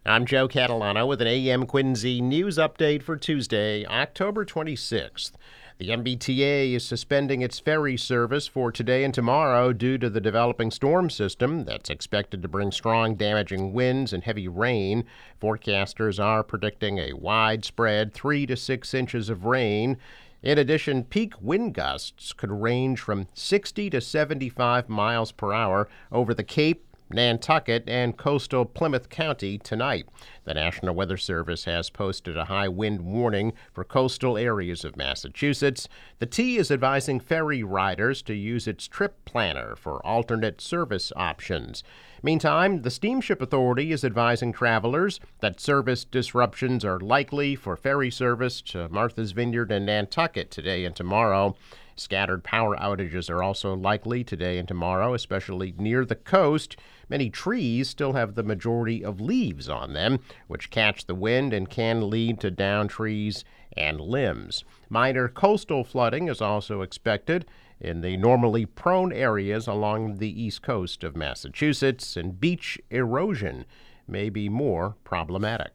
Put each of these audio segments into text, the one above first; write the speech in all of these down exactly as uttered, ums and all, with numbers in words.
I'm Joe Catalano with an A M Quincy news update for Tuesday, October twenty-sixth. The M B T A is suspending its ferry service for today and tomorrow due to the developing storm system that's expected to bring strong, damaging winds and heavy rain. Forecasters are predicting a widespread three to six inches of rain. In addition, peak wind gusts could range from sixty to seventy-five miles per hour over the Cape, Nantucket, and coastal Plymouth County tonight. The National Weather Service has posted a high wind warning for coastal areas of Massachusetts. The T is advising ferry riders to use its trip planner for alternate service options. Meantime, the Steamship Authority is advising travelers that service disruptions are likely for ferry service to Martha's Vineyard and Nantucket today and tomorrow. Scattered power outages are also likely today and tomorrow, especially near the coast. Many trees still have the majority of leaves on them, which catch the wind and can lead to downed trees and limbs. Minor coastal flooding is also expected in the normally prone areas along the east coast of Massachusetts, and beach erosion may be more problematic.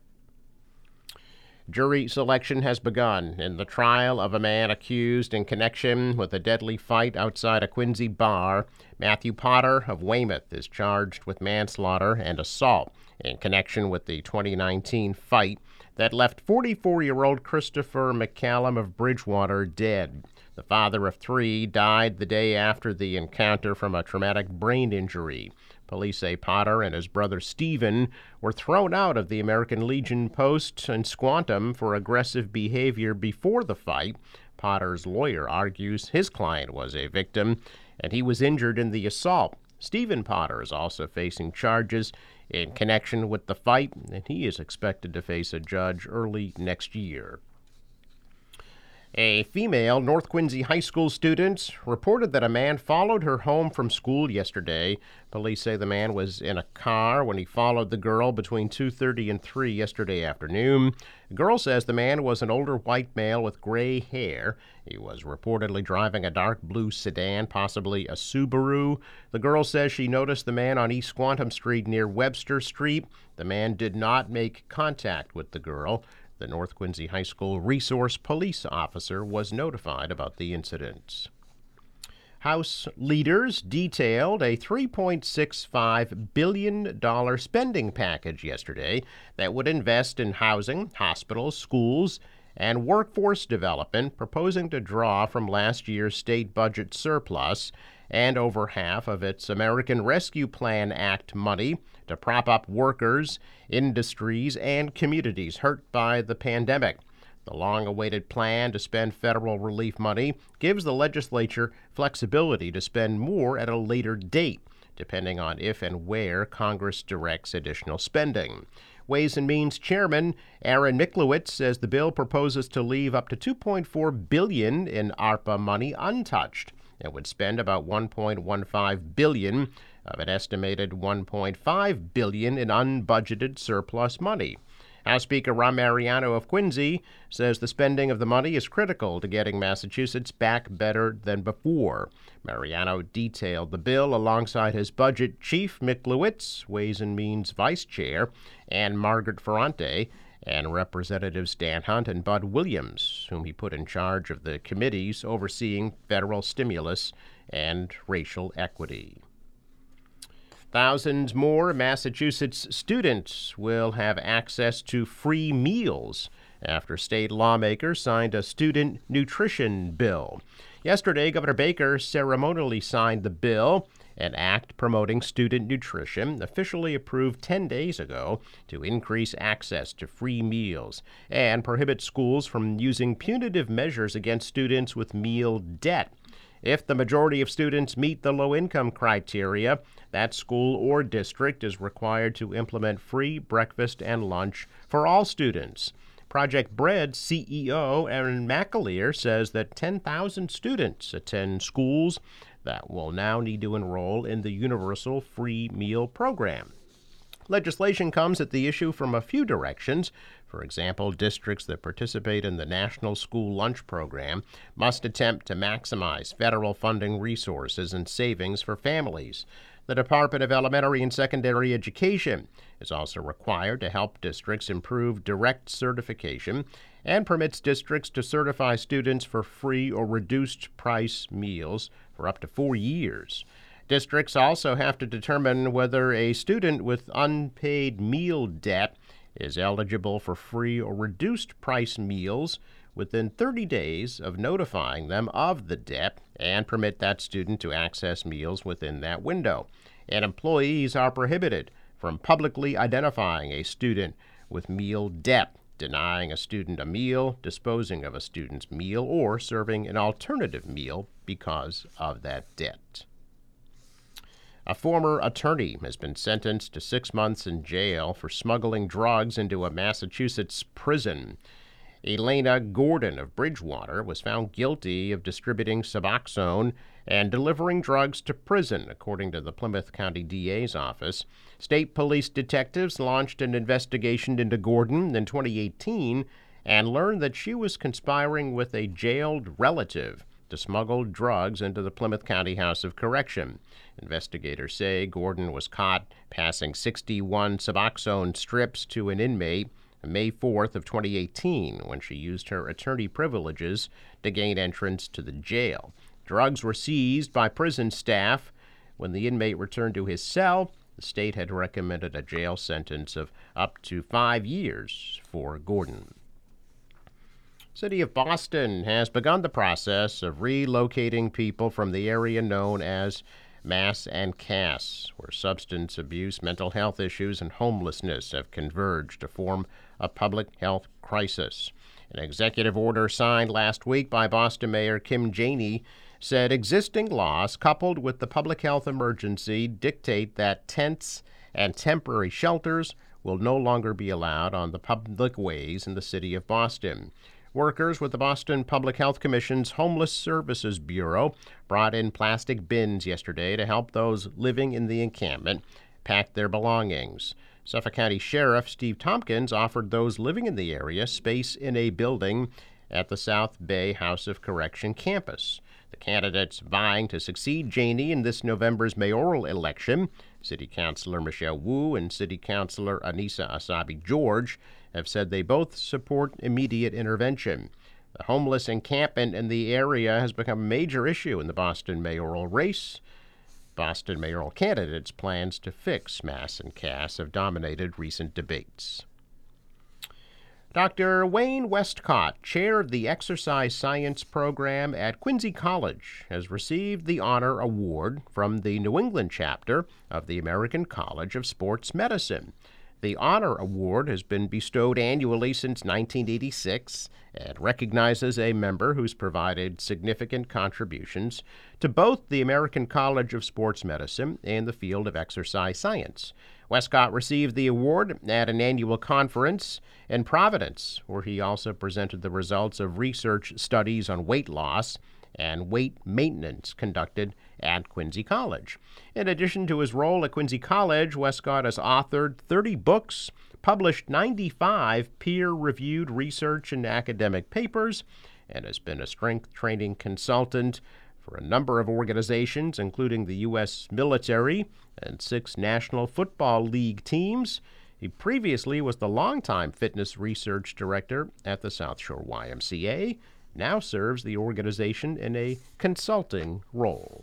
Jury selection has begun in the trial of a man accused in connection with a deadly fight outside a Quincy bar. Matthew Potter of Weymouth is charged with manslaughter and assault in connection with the twenty nineteen fight that left forty-four-year-old Christopher McCallum of Bridgewater dead. The father of three died the day after the encounter from a traumatic brain injury. Police say Potter and his brother Stephen were thrown out of the American Legion post in Squantum for aggressive behavior before the fight. Potter's lawyer argues his client was a victim and he was injured in the assault. Stephen Potter is also facing charges in connection with the fight, and he is expected to face a judge early next year. A female North Quincy High School student reported that a man followed her home from school yesterday. Police say the man was in a car when he followed the girl between two thirty and three yesterday afternoon. The girl says the man was an older white male with gray hair. He was reportedly driving a dark blue sedan, possibly a Subaru. The girl says she noticed the man on East Squantum Street near Webster Street. The man did not make contact with the girl. The North Quincy High School resource police officer was notified about the incident. House leaders detailed a three point six five billion dollars spending package yesterday that would invest in housing, hospitals, schools, and workforce development, proposing to draw from last year's state budget surplus and over half of its American Rescue Plan Act money to prop up workers, industries, and communities hurt by the pandemic. The long-awaited plan to spend federal relief money gives the legislature flexibility to spend more at a later date, depending on if and where Congress directs additional spending. Ways and Means Chairman Aaron Miklowitz says the bill proposes to leave up to two point four billion dollars in ARPA money untouched. It would spend about one point one five billion dollars of an estimated one point five billion dollars in unbudgeted surplus money. House Speaker Rahm Mariano of Quincy says the spending of the money is critical to getting Massachusetts back better than before. Mariano detailed the bill alongside his budget chief, Miklowitz, Ways and Means Vice Chair, and Margaret Ferrante, and Representatives Dan Hunt and Bud Williams, whom he put in charge of the committees overseeing federal stimulus and racial equity. Thousands more Massachusetts students will have access to free meals after state lawmakers signed a student nutrition bill. Yesterday, Governor Baker ceremonially signed the bill, an act promoting student nutrition officially approved ten days ago to increase access to free meals and prohibit schools from using punitive measures against students with meal debt. If the majority of students meet the low-income criteria, that school or district is required to implement free breakfast and lunch for all students. Project Bread C E O Aaron McAleer says that ten thousand students attend schools that will now need to enroll in the Universal Free Meal Program. Legislation comes at the issue from a few directions. For example, districts that participate in the National School Lunch Program must attempt to maximize federal funding resources and savings for families. The Department of Elementary and Secondary Education is also required to help districts improve direct certification and permits districts to certify students for free or reduced price meals for up to four years. Districts also have to determine whether a student with unpaid meal debt is eligible for free or reduced price meals within thirty days of notifying them of the debt and permit that student to access meals within that window. And employees are prohibited from publicly identifying a student with meal debt, denying a student a meal, disposing of a student's meal, or serving an alternative meal because of that debt. A former attorney has been sentenced to six months in jail for smuggling drugs into a Massachusetts prison. Elena Gordon of Bridgewater was found guilty of distributing Suboxone and delivering drugs to prison, according to the Plymouth County D A's office. State police detectives launched an investigation into Gordon in twenty eighteen and learned that she was conspiring with a jailed relative to smuggle drugs into the Plymouth County House of Correction. Investigators say Gordon was caught passing sixty-one Suboxone strips to an inmate May fourth of twenty eighteen, when she used her attorney privileges to gain entrance to the jail. Drugs were seized by prison staff. When the inmate returned to his cell, the state had recommended a jail sentence of up to five years for Gordon. City of Boston has begun the process of relocating people from the area known as Mass and Cass, where substance abuse, mental health issues, and homelessness have converged to form a public health crisis. An executive order signed last week by Boston Mayor Kim Janey said existing laws coupled with the public health emergency dictate that tents and temporary shelters will no longer be allowed on the public ways in the city of Boston. Workers with the Boston Public Health Commission's Homeless Services Bureau brought in plastic bins yesterday to help those living in the encampment pack their belongings. Suffolk County Sheriff Steve Tompkins offered those living in the area space in a building at the South Bay House of Correction campus. The candidates vying to succeed Janey in this November's mayoral election, City Councilor Michelle Wu and City Councilor Anissa Asabi George, have said they both support immediate intervention. The homeless encampment in the area has become a major issue in the Boston mayoral race. Boston mayoral candidates' plans to fix Mass and Cass have dominated recent debates. Doctor Wayne Westcott, chair of the Exercise Science program at Quincy College, has received the honor award from the New England chapter of the American College of Sports Medicine. The honor award has been bestowed annually since nineteen eighty-six and recognizes a member who's provided significant contributions to both the American College of Sports Medicine and the field of exercise science. Westcott received the award at an annual conference in Providence, where he also presented the results of research studies on weight loss and weight maintenance conducted at Quincy College. In addition to his role at Quincy College, Westcott has authored thirty books, published ninety-five peer-reviewed research and academic papers, and has been a strength training consultant for a number of organizations, including the U S military and six National Football League teams. He previously was the longtime fitness research director at the South Shore Y M C A, now serves the organization in a consulting role.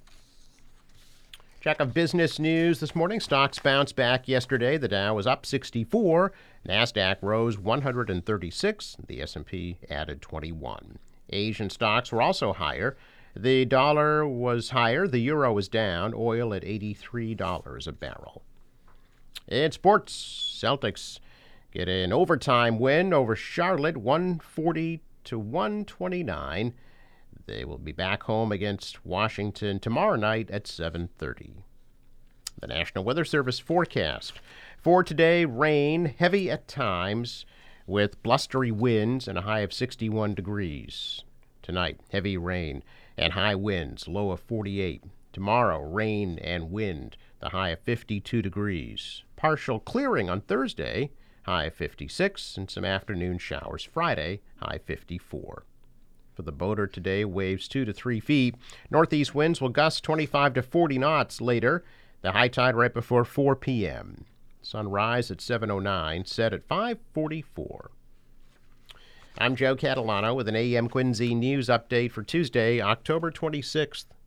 Check of business news this morning. Stocks bounced back yesterday. The Dow was up sixty-four. NASDAQ rose one hundred thirty-six. The S and P added twenty-one. Asian stocks were also higher. The dollar was higher. The euro was down. Oil at eighty-three dollars a barrel. In sports, Celtics get an overtime win over Charlotte, one forty to one twenty-nine. They will be back home against Washington tomorrow night at seven thirty. The National Weather Service forecast. For today, rain, heavy at times, with blustery winds and a high of sixty-one degrees. Tonight, heavy rain and high winds, low of forty-eight. Tomorrow, rain and wind, the high of fifty-two degrees. Partial clearing on Thursday, high of fifty-six, and some afternoon showers Friday, high fifty-four. For the boater today, waves two to three feet. Northeast winds will gust twenty-five to forty knots later. The high tide right before four p.m. Sunrise at seven oh nine, set at five forty-four. I'm Joe Catalano with an A M Quincy News Update for Tuesday, October twenty-sixth.